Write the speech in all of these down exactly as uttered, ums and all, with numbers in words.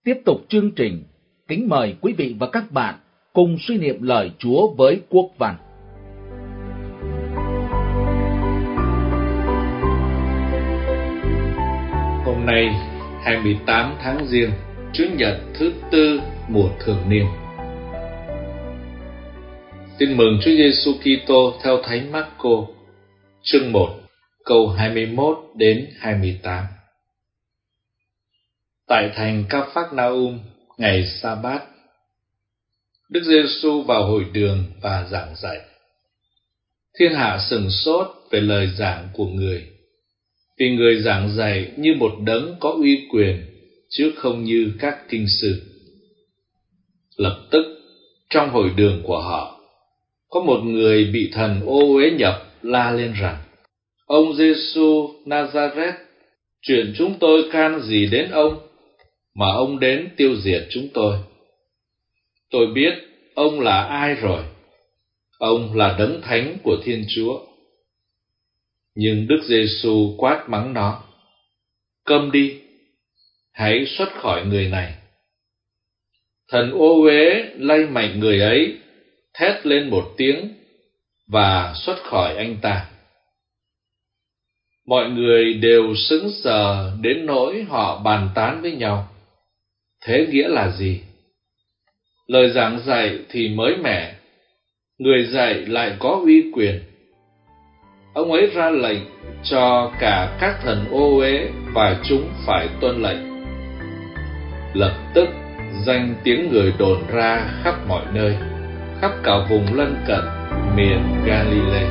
Tiếp tục chương trình, kính mời quý vị và các bạn cùng suy niệm lời Chúa với Quốc Văn. Hôm nay, hai mươi tám tháng Giêng, Chủ nhật thứ tư mùa thường niên. Tin mừng Chúa Giêsu Kitô theo Thánh Mác-cô, chương một, câu hai mươi mốt đến hai mươi tám. Tại thành Ca-phác-na-um, ngày Sa-bát, Đức Giêsu vào hội đường và giảng dạy. Thiên hạ sửng sốt về lời giảng của người, vì người giảng dạy như một đấng có uy quyền, chứ không như các kinh sư. Lập tức, trong hội đường của họ, có một người bị thần ô uế nhập la lên rằng: Ông Giêsu Nazareth, chuyện chúng tôi can gì đến ông, mà ông đến tiêu diệt chúng tôi? Tôi biết ông là ai rồi, ông là đấng thánh của Thiên Chúa. Nhưng Đức Giêsu quát mắng nó: Câm đi, hãy xuất khỏi người này. Thần ô uế lay mạnh người ấy, thét lên một tiếng và xuất khỏi anh ta. Mọi người đều sững sờ đến nỗi họ bàn tán với nhau. Thế nghĩa là gì? Lời giảng dạy thì mới mẻ, người dạy lại có uy quyền. Ông ấy ra lệnh cho cả các thần ô uế và chúng phải tuân lệnh. Lập tức danh tiếng người đồn ra khắp mọi nơi, khắp cả vùng lân cận miền Galilee.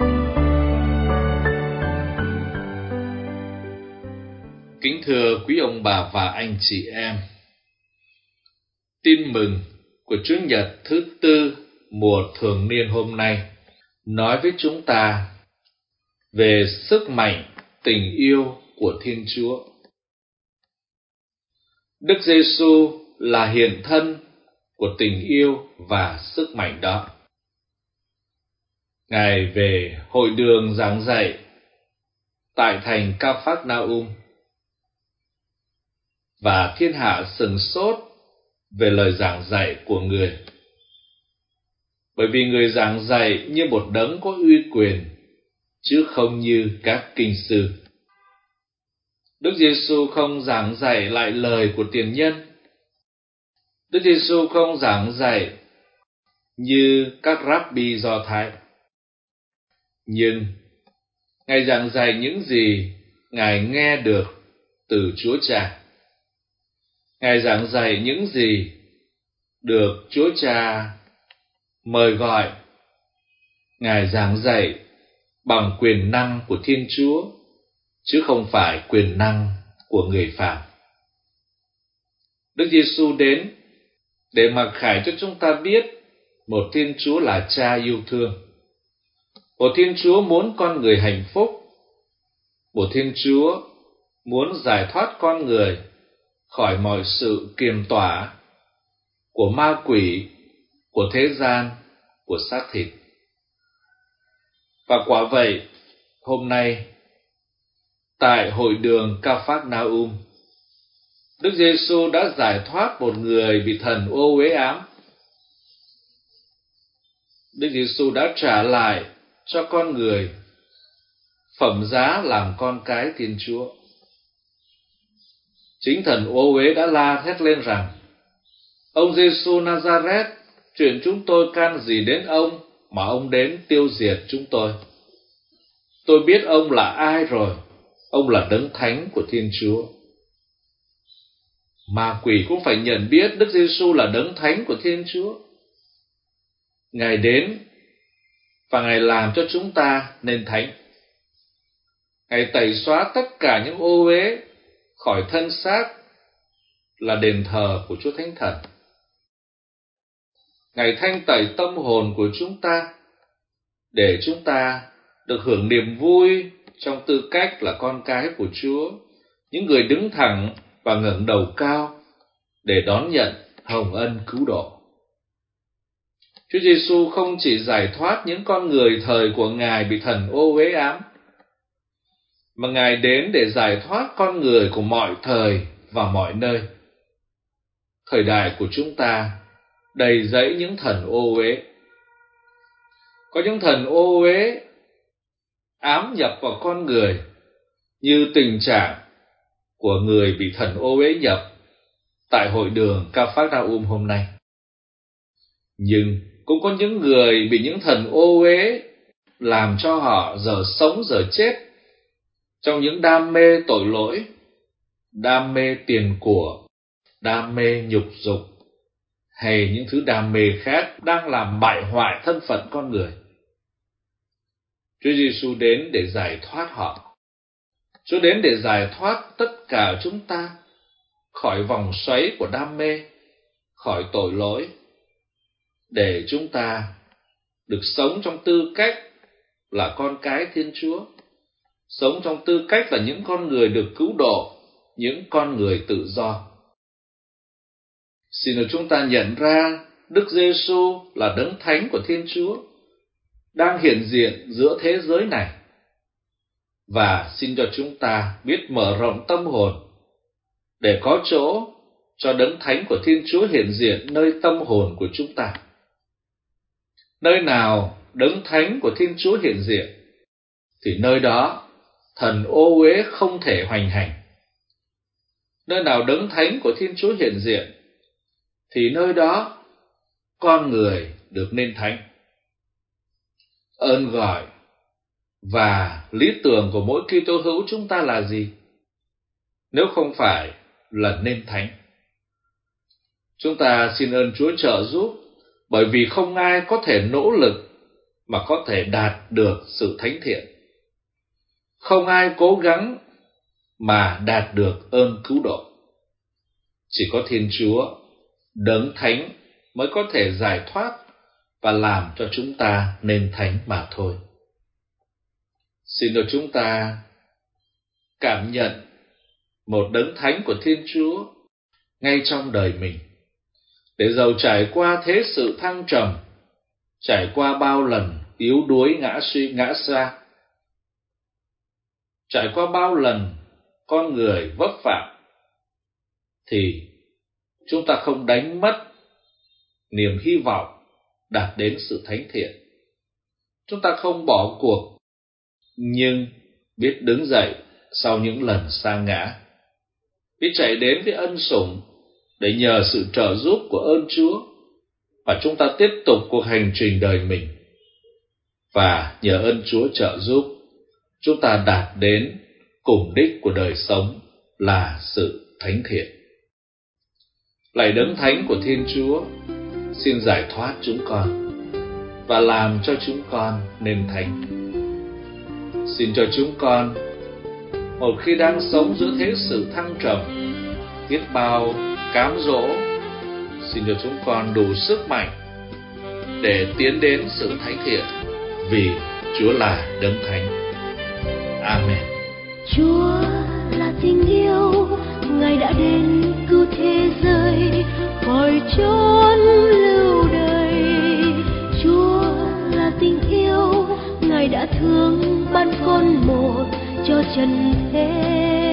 Kính thưa quý ông bà và anh chị em, tin mừng của Chủ nhật thứ tư mùa thường niên hôm nay nói với chúng ta về sức mạnh tình yêu của Thiên Chúa. Đức Giêsu là hiện thân của tình yêu và sức mạnh đó. Ngài về hội đường giảng dạy tại thành Ca-phác-na-um, và thiên hạ sửng sốt về lời giảng dạy của người, bởi vì người giảng dạy như một đấng có uy quyền, chứ không như các kinh sư. Đức Giêsu không giảng dạy lại lời của tiền nhân. Đức Giêsu không giảng dạy như các Rabbi Do Thái. Nhưng Ngài giảng dạy những gì Ngài nghe được từ Chúa Cha. Ngài giảng dạy những gì được Chúa Cha mời gọi. Ngài giảng dạy bằng quyền năng của Thiên Chúa, chứ không phải quyền năng của người phàm. Đức Giêsu đến để mặc khải cho chúng ta biết một Thiên Chúa là Cha yêu thương, một Thiên Chúa muốn con người hạnh phúc, một Thiên Chúa muốn giải thoát con người khỏi mọi sự kiềm tỏa của ma quỷ, của thế gian, của xác thịt. Và quả vậy, hôm nay, tại hội đường Ca-phác-na-um, Đức Giêsu đã giải thoát một người bị thần ô uế ám. Đức Giêsu đã trả lại cho con người phẩm giá làm con cái Thiên Chúa. Chính thần ô uế đã la thét lên rằng: Ông Giêsu Nazareth, chuyện chúng tôi can gì đến ông mà ông đến tiêu diệt chúng tôi? Tôi biết ông là ai rồi, ông là đấng thánh của Thiên Chúa. Ma quỷ cũng phải nhận biết Đức Giêsu là đấng thánh của Thiên Chúa. Ngài đến và Ngài làm cho chúng ta nên thánh. Ngài tẩy xóa tất cả những ô uế khỏi thân xác là đền thờ của Chúa Thánh Thần. Ngài thanh tẩy tâm hồn của chúng ta để chúng ta được hưởng niềm vui trong tư cách là con cái của Chúa, những người đứng thẳng và ngẩng đầu cao để đón nhận hồng ân cứu độ. Chúa Giêsu không chỉ giải thoát những con người thời của Ngài bị thần ô uế ám, mà Ngài đến để giải thoát con người của mọi thời và mọi nơi. Thời đại của chúng ta đầy rẫy những thần ô uế. Có những thần ô uế ám nhập vào con người, như tình trạng của người bị thần ô uế nhập tại hội đường Ca-phác-na-um hôm nay. Nhưng cũng có những người bị những thần ô uế làm cho họ giờ sống giờ chết trong những đam mê tội lỗi, đam mê tiền của, đam mê nhục dục, hay những thứ đam mê khác đang làm bại hoại thân phận con người. Chúa Giêsu đến để giải thoát họ. Chúa đến để giải thoát tất cả chúng ta khỏi vòng xoáy của đam mê, khỏi tội lỗi, để chúng ta được sống trong tư cách là con cái Thiên Chúa, sống trong tư cách là những con người được cứu độ, những con người tự do. Xin được chúng ta nhận ra Đức Giêsu là Đấng Thánh của Thiên Chúa, đang hiện diện giữa thế giới này. Và xin cho chúng ta biết mở rộng tâm hồn để có chỗ cho Đấng Thánh của Thiên Chúa hiện diện nơi tâm hồn của chúng ta. Nơi nào Đấng Thánh của Thiên Chúa hiện diện, thì nơi đó thần ô uế không thể hoành hành. Nơi nào Đấng Thánh của Thiên Chúa hiện diện, thì nơi đó con người được nên thánh. Ơn gọi và lý tưởng của mỗi Kitô hữu chúng ta là gì, nếu không phải là nên thánh? Chúng ta xin ơn Chúa trợ giúp, bởi vì không ai có thể nỗ lực mà có thể đạt được sự thánh thiện. Không ai cố gắng mà đạt được ơn cứu độ. Chỉ có Thiên Chúa, Đấng Thánh mới có thể giải thoát và làm cho chúng ta nên thánh mà thôi. Xin được chúng ta cảm nhận một Đấng Thánh của Thiên Chúa ngay trong đời mình, để dầu trải qua thế sự thăng trầm, trải qua bao lần yếu đuối ngã suy ngã xa, trải qua bao lần con người vấp phạm, thì chúng ta không đánh mất niềm hy vọng đạt đến sự thánh thiện. Chúng ta không bỏ cuộc, nhưng biết đứng dậy sau những lần sa ngã, biết chạy đến với ân sủng để nhờ sự trợ giúp của ơn Chúa, và chúng ta tiếp tục cuộc hành trình đời mình. Và nhờ ơn Chúa trợ giúp, chúng ta đạt đến cùng đích của đời sống là sự thánh thiện. Lạy Đấng Thánh của Thiên Chúa, xin giải thoát chúng con và làm cho chúng con nên thánh. Xin cho chúng con, một khi đang sống giữa thế sự thăng trầm, biết bao cám dỗ, xin cho chúng con đủ sức mạnh để tiến đến sự thánh thiện, vì Chúa là Đấng Thánh. Amen. Chúa là tình yêu, Ngài đã đến cứu thế giới khỏi chốn lưu đày. Chúa là tình yêu, Ngài đã thương ban con một cho trần thế,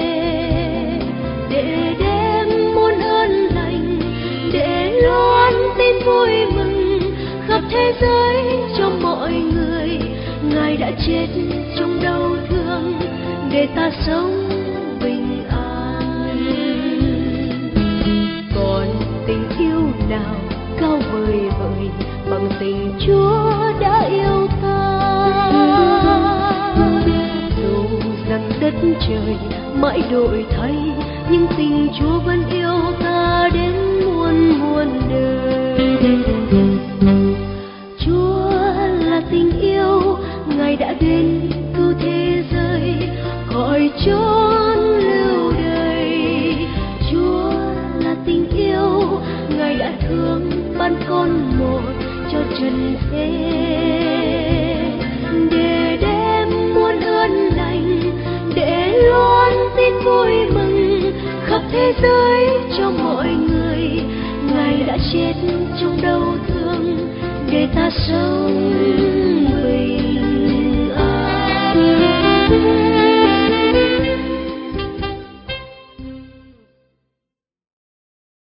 để đem muôn ơn lành, để loan tin vui mừng khắp thế giới cho mọi người. Ngài đã chết trong đau thương để ta sống bình an. Còn tình yêu nào cao vời vợi bằng tình Chúa đã yêu ta? Dù rằng đất trời mãi đổi thay, nhưng tình Chúa vẫn yêu ta đến muôn muôn đời. Chúa là tình yêu, Ngài đã đến cứu thế giới khỏi chốn lưu đày. Chúa là tình yêu, Ngài đã thương ban con một cho trần thế, để đem muôn ơn lành, để loan tin vui mừng khắp thế giới cho mọi người. Ngài đã chết trong đau thương để ta sống